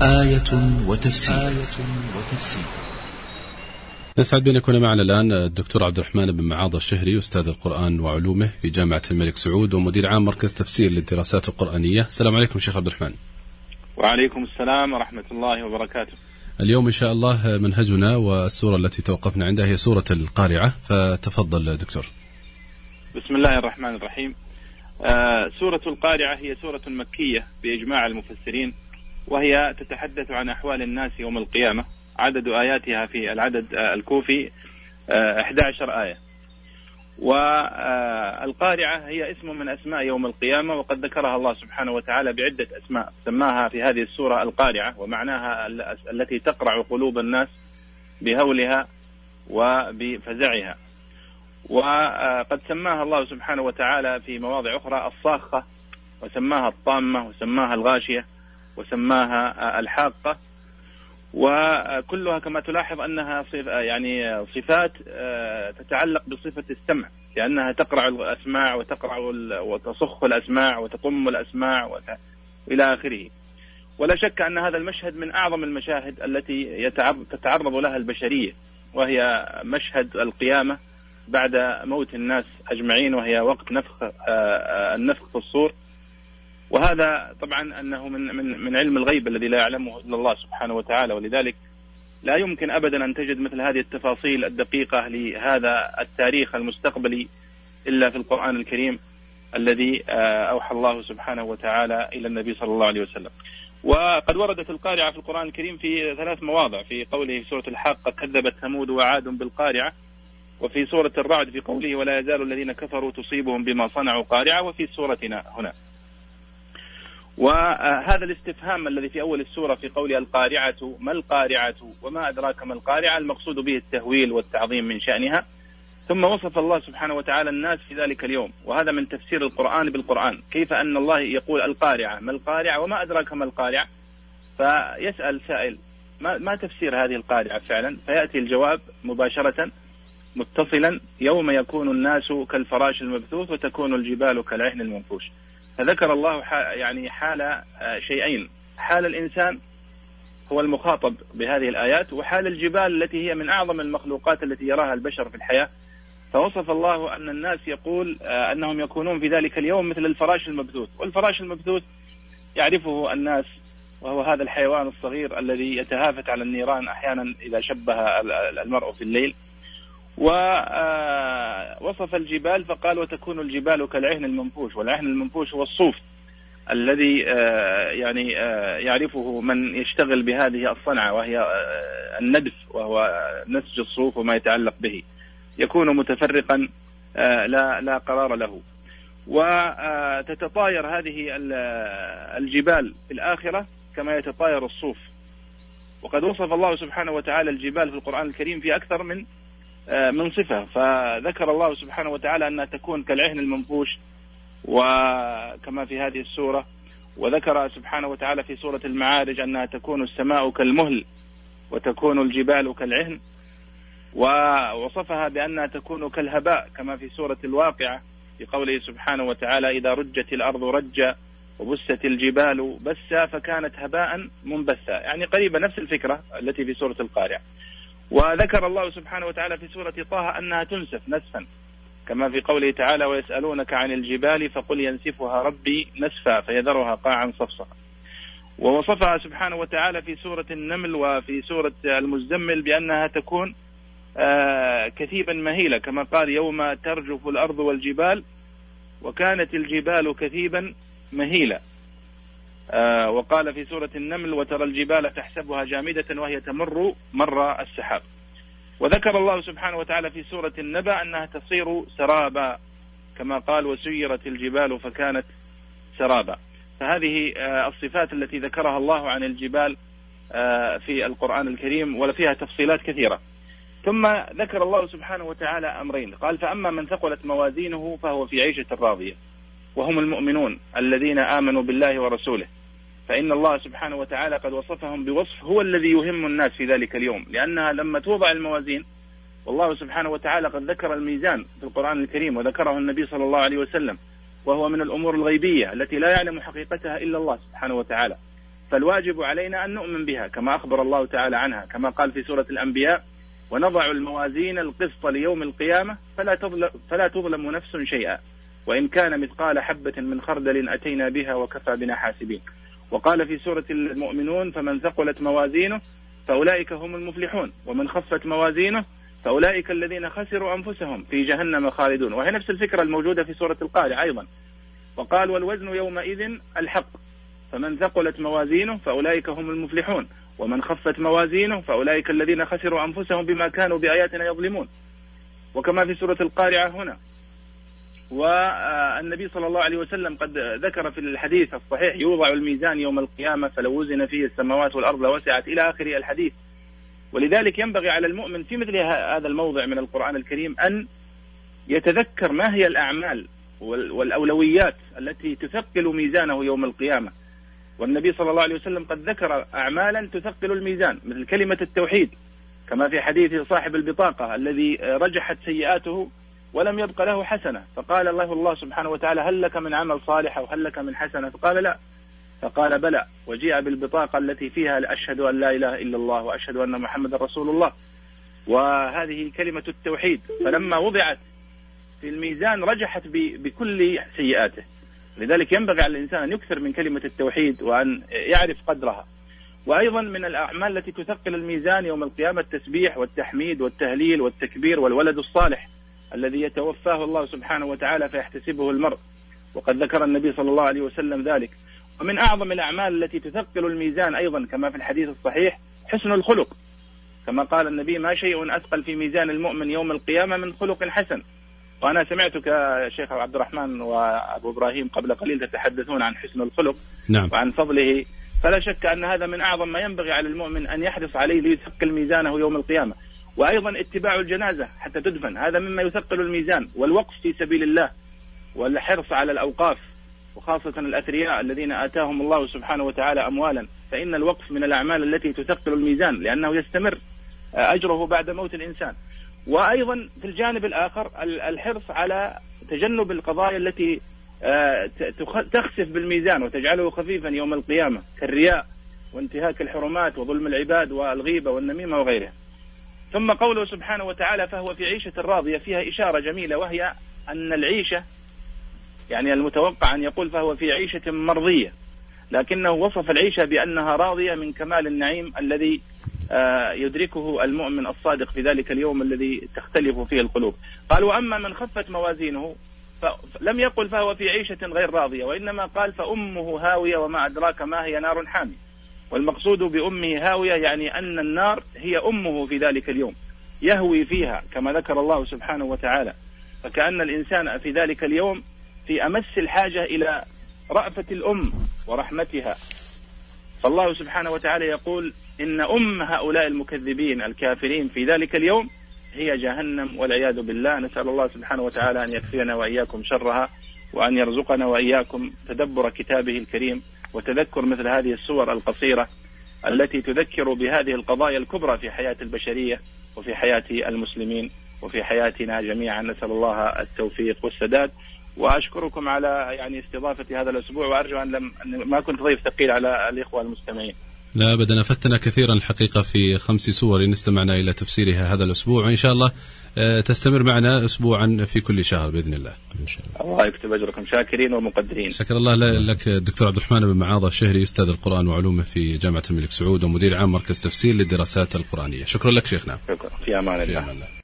آية وتفسير. نسعد بأن يكون معنا الآن الدكتور عبد الرحمن بن معاض الشهري، أستاذ القرآن وعلومه في جامعة الملك سعود ومدير عام مركز تفسير للدراسات القرآنية. السلام عليكم شيخ عبد الرحمن. وعليكم السلام ورحمة الله وبركاته. اليوم إن شاء الله منهجنا والسورة التي توقفنا عندها هي سورة القارعة، فتفضل دكتور. بسم الله الرحمن الرحيم. سورة القارعة هي سورة مكية بإجماع المفسرين، وهي تتحدث عن أحوال الناس يوم القيامة. عدد آياتها في العدد الكوفي 11 آية. والقارعة هي اسم من أسماء يوم القيامة، وقد ذكرها الله سبحانه وتعالى بعدة أسماء، سماها في هذه السورة القارعة، ومعناها التي تقرع قلوب الناس بهولها وبفزعها. وقد سماها الله سبحانه وتعالى في مواضع أخرى الصاخة، وسماها الطامة، وسماها الغاشية، وسماها الحاقة. وكلها كما تلاحظ أنها صفات تتعلق بصفة السمع، لأنها تقرع الأسماع وتقرع وتصخ الأسماع وتطم الأسماع إلى آخره. ولا شك أن هذا المشهد من أعظم المشاهد التي تتعرض لها البشرية، وهي مشهد القيامة بعد موت الناس أجمعين، وهي وقت النفخ في الصور. وهذا طبعا أنه من علم الغيب الذي لا يعلمه إلا الله سبحانه وتعالى، ولذلك لا يمكن أبدا أن تجد مثل هذه التفاصيل الدقيقة لهذا التاريخ المستقبلي إلا في القرآن الكريم الذي أوحى الله سبحانه وتعالى إلى النبي صلى الله عليه وسلم. وقد وردت القارعة في القرآن الكريم في 3 مواضع، في قوله في سورة الحاقة كذبت ثمود وعاد بالقارعة، وفي سورة الرعد في قوله ولا يزال الذين كفروا تصيبهم بما صنعوا قارعة، وفي سورتنا هنا. وهذا الاستفهام الذي في أول السورة في قول القارعة ما القارعة وما أدراك ما القارعة، المقصود به التهويل والتعظيم من شأنها. ثم وصف الله سبحانه وتعالى الناس في ذلك اليوم، وهذا من تفسير القرآن بالقرآن، كيف أن الله يقول القارعة ما القارعة وما أدراك ما القارعة. فيسأل سائل ما تفسير هذه القارعة فعلا، فيأتي الجواب مباشرة متصلا يوم يكون الناس كالفراش المبثوث وتكون الجبال كالعهن المنفوش. فذكر الله حال شيئين: حال الإنسان هو المخاطب بهذه الآيات، وحال الجبال التي هي من أعظم المخلوقات التي يراها البشر في الحياة. فوصف الله أن الناس يقول أنهم يكونون في ذلك اليوم مثل الفراش المبثوث. والفراش المبثوث يعرفه الناس، وهو هذا الحيوان الصغير الذي يتهافت على النيران أحيانا إذا شبه المرء في الليل. ووصف الجبال فقال وتكون الجبال كالعهن المنفوش. والعهن المنفوش هو الصوف الذي يعرفه من يشتغل بهذه الصنعة، وهي الندف، وهو نسج الصوف وما يتعلق به، يكون متفرقا لا قرار له. وتتطاير هذه الجبال في الآخرة كما يتطاير الصوف. وقد وصف الله سبحانه وتعالى الجبال في القرآن الكريم في أكثر من صفة، فذكر الله سبحانه وتعالى أنها تكون كالعهن المنفوش وكما في هذه السورة، وذكر سبحانه وتعالى في سورة المعارج أنها تكون السماء كالمهل وتكون الجبال كالعهن، ووصفها بأنها تكون كالهباء كما في سورة الواقعة في قوله سبحانه وتعالى إذا رجت الأرض رجا وبست الجبال بسا فكانت هباء منبثا، يعني قريبة نفس الفكرة التي في سورة القارعة. وذكر الله سبحانه وتعالى في سورة طه أنها تنسف نسفا كما في قوله تعالى ويسألونك عن الجبال فقل ينسفها ربي نسفا فيذرها قاعا صفصفا. ووصفها سبحانه وتعالى في سورة النمل وفي سورة المزمل بأنها تكون كثيبا مهيلة كما قال يوم ترجف الأرض والجبال وكانت الجبال كثيبا مهيلة. وقال في سورة النمل وترى الجبال تحسبها جامدة وهي تمر مر السحاب. وذكر الله سبحانه وتعالى في سورة النبأ أنها تصير سرابا كما قال وسيرت الجبال فكانت سرابا. فهذه الصفات التي ذكرها الله عن الجبال في القرآن الكريم، وفيها تفصيلات كثيرة. ثم ذكر الله سبحانه وتعالى أمرين، قال فأما من ثقلت موازينه فهو في عيشة راضية وهم المؤمنون الذين آمنوا بالله ورسوله، فإن الله سبحانه وتعالى قد وصفهم بوصف هو الذي يهم الناس في ذلك اليوم، لأنها لما توضع الموازين، والله سبحانه وتعالى قد ذكر الميزان في القرآن الكريم وذكره النبي صلى الله عليه وسلم، وهو من الأمور الغيبية التي لا يعلم حقيقتها إلا الله سبحانه وتعالى. فالواجب علينا أن نؤمن بها كما أخبر الله تعالى عنها، كما قال في سورة الأنبياء: ونضع الموازين القسط ليوم القيامة فلا تظلم نفس شيئا وإن كان مثقال حبة من خردل أتينا بها وكفى بنا حاسبين. وقال في سورة المؤمنون: فمن ثقلت موازينه فأولئك هم المفلحون ومن خفت موازينه فأولئك الذين خسروا أنفسهم في جهنم خالدون. وهي نفس الفكرة الموجودة في سورة القارعة أيضا. وقال: والوزن يومئذ الحق فمن ثقلت موازينه فأولئك هم المفلحون ومن خفت موازينه فأولئك الذين خسروا أنفسهم بما كانوا بآياتنا يظلمون. وكما في سورة القارعة هنا. والنبي صلى الله عليه وسلم قد ذكر في الحديث الصحيح: يوضع الميزان يوم القيامة فلو وزن فيه السماوات والأرض لوسعت، إلى آخر الحديث. ولذلك ينبغي على المؤمن في مثل هذا الموضع من القرآن الكريم أن يتذكر ما هي الأعمال والأولويات التي تثقل ميزانه يوم القيامة. والنبي صلى الله عليه وسلم قد ذكر أعمالا تثقل الميزان مثل كلمة التوحيد، كما في حديث صاحب البطاقة الذي رجحت سيئاته ولم يبق له حسنة، فقال له الله سبحانه وتعالى: هل لك من عمل صالح أو هل لك من حسنة؟ فقال: لا. فقال: بلى. وجيء بالبطاقة التي فيها: أشهد أن لا إله إلا الله وأشهد أن محمد رسول الله. وهذه كلمة التوحيد، فلما وضعت في الميزان رجحت بكل سيئاته. لذلك ينبغي على الإنسان أن يكثر من كلمة التوحيد وأن يعرف قدرها. وأيضا من الأعمال التي تثقل الميزان يوم القيامة التسبيح والتحميد والتهليل والتكبير والولد الصالح الذي يتوفاه الله سبحانه وتعالى فيحتسبه المرء، وقد ذكر النبي صلى الله عليه وسلم ذلك. ومن أعظم الأعمال التي تثقل الميزان أيضا كما في الحديث الصحيح حسن الخلق، كما قال النبي: ما شيء أثقل في ميزان المؤمن يوم القيامة من خلق حسن. وأنا سمعتك شيخ عبد الرحمن وأبو إبراهيم قبل قليل تتحدثون عن حسن الخلق نعم. وعن فضله، فلا شك أن هذا من أعظم ما ينبغي على المؤمن أن يحرص عليه ليثقل ميزانه يوم القيامة. وأيضا اتباع الجنازة حتى تدفن، هذا مما يثقل الميزان. والوقف في سبيل الله والحرص على الأوقاف، وخاصة الأثرياء الذين آتاهم الله سبحانه وتعالى أموالا، فإن الوقف من الأعمال التي تثقل الميزان لأنه يستمر أجره بعد موت الإنسان. وأيضا في الجانب الآخر الحرص على تجنب القضايا التي تخسف بالميزان وتجعله خفيفا يوم القيامة، كالرياء وانتهاك الحرمات وظلم العباد والغيبة والنميمة وغيرها. ثم قوله سبحانه وتعالى: فهو في عيشة راضية، فيها إشارة جميلة، وهي أن العيشة يعني المتوقع أن يقول فهو في عيشة مرضية، لكنه وصف العيشة بأنها راضية من كمال النعيم الذي يدركه المؤمن الصادق في ذلك اليوم الذي تختلف فيه القلوب. قال: وأما من خفت موازينه، لم يقل فهو في عيشة غير راضية، وإنما قال: فأمه هاوية وما أدراك ما هي نار حامية. والمقصود بأمه هاوية يعني أن النار هي أمه في ذلك اليوم، يهوي فيها كما ذكر الله سبحانه وتعالى. فكأن الإنسان في ذلك اليوم في أمس الحاجة إلى رأفة الأم ورحمتها. فالله سبحانه وتعالى يقول: إن أم هؤلاء المكذبين الكافرين في ذلك اليوم هي جهنم والعياذ بالله. نسأل الله سبحانه وتعالى أن يكفينا وإياكم شرها، وأن يرزقنا وإياكم تدبر كتابه الكريم وتذكر مثل هذه السور القصيرة التي تذكر بهذه القضايا الكبرى في حياة البشرية وفي حياة المسلمين وفي حياتنا جميعا. نسأل الله التوفيق والسداد. وأشكركم على استضافة هذا الأسبوع، وأرجو أن ما كنت ضيف ثقيل على الإخوة المستمعين. لا أبدا، أفدتنا كثيرا الحقيقة في 5 سور استمعنا إلى تفسيرها هذا الأسبوع، وإن شاء الله تستمر معنا أسبوعا في كل شهر بإذن الله. إن شاء الله. الله يكتب أجركم، شاكرين ومقدرين. شكر الله لك الدكتور عبد الرحمن بن معاضة الشهري، أستاذ القرآن وعلومه في جامعة الملك سعود ومدير عام مركز تفسير للدراسات القرآنية. شكرا لك شيخنا. شكرا. في أمان الله.